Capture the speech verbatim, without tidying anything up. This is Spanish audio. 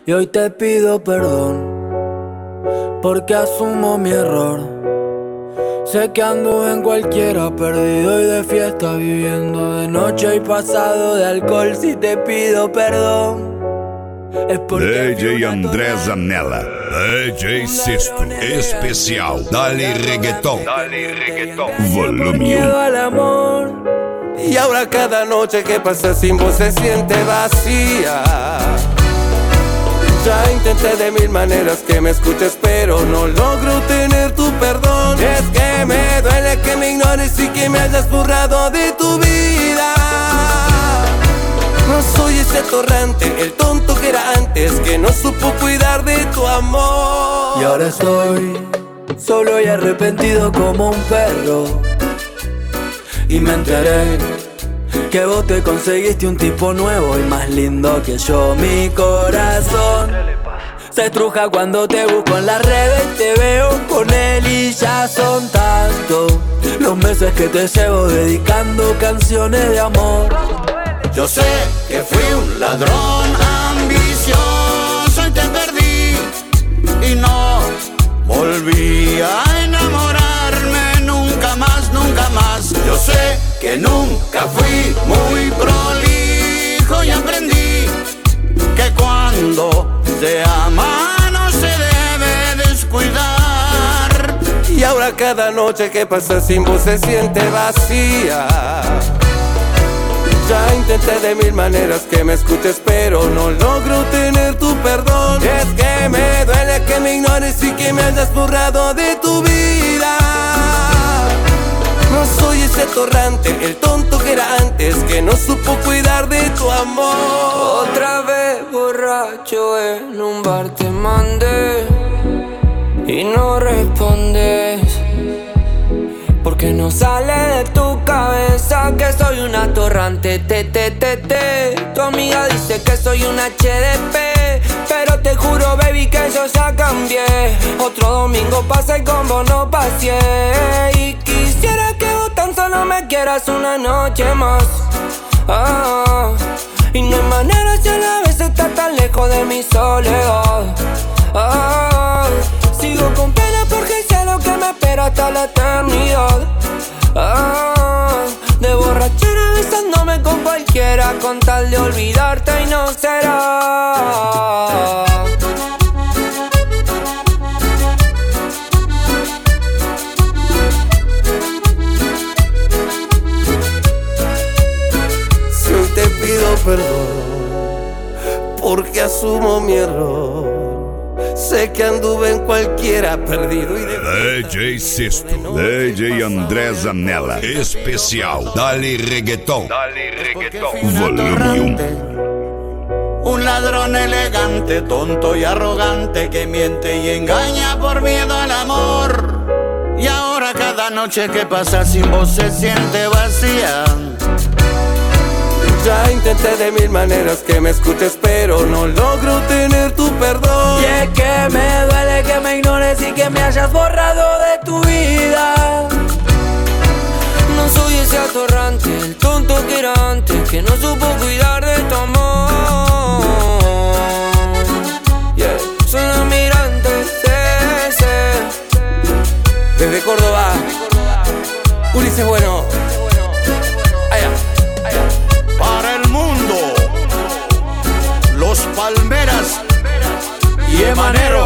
Y hoy te pido perdón porque asumo mi error. Sé que ando en cualquiera, perdido y de fiesta, viviendo de noche y pasado de alcohol. Si te pido perdón es porque D J André Zanella, D J Sesto, especial Dale Reggaeton, Dale Reggaeton, volume miedo uno. al amor. Y ahora cada noche que pasa sin vos se siente vacía. Ya intenté de mil maneras que me escuches, pero no logro tener tu perdón. Es que me duele que me ignores y que me hayas borrado de tu vida. No soy ese torrante, el tonto que era antes, que no supo cuidar de tu amor. Y ahora estoy solo y arrepentido como un perro. Y me enteré que vos te conseguiste un tipo nuevo y más lindo que yo. Mi corazón se estruja cuando te busco en las redes y te veo con él. Y ya son tantos los meses que te llevo dedicando canciones de amor. Yo sé que fui un ladrón ambicioso y te perdí, y no volví a enamorarme nunca más, nunca más. Yo sé que nunca fui muy prolijo y aprendí que cuando se ama no se debe descuidar. Y ahora cada noche que pasa sin vos se siente vacía. Ya intenté de mil maneras que me escuches, pero no logro tener tu perdón. Es que me duele que me ignores y que me hayas borrado de tu vida. No soy ese torrante, el tonto que era antes, que no supo cuidar de tu amor. Otra vez borracho en un bar te mandé y no respondes, porque no sale de tu cabeza que soy una atorrante, te, te, te, te. Tu amiga dice que soy un H D P, pero te juro, baby, que yo ya cambié. Otro domingo pasa y con vos no pasé. Y quisiera que vos tan solo me quieras una noche más. Ah, y no hay manera si a la vez estás tan lejos de mi soledad. Ah, sigo con pena porque sé lo que me espera hasta la eternidad. Ah, de borrachera besándome con cualquiera con tal de olvidarte y no será. Si hoy te pido perdón porque asumo mi error. Sé que anduve en cualquiera perdido y de D J Sesto, D J André Zanella, especial Dale Reggaeton, Dale Reggaeton, volume uno. Un ladrón elegante, tonto y arrogante, que miente y engaña por miedo al amor. Y ahora cada noche que pasa sin vos se siente vacía. Ya intenté de mil maneras que me escuches, pero no logro tener tu perdón. Y es que me duele que me ignores y que me hayas borrado de tu vida. No soy ese atorrante, el tonto que era antes, que no supo cuidar de tu amor. Yeah. Soy un almirante, sí, sí. Desde Córdoba, Ulises Bueno. Allá, allá. Para el mundo, Los Palmeras y Emanero.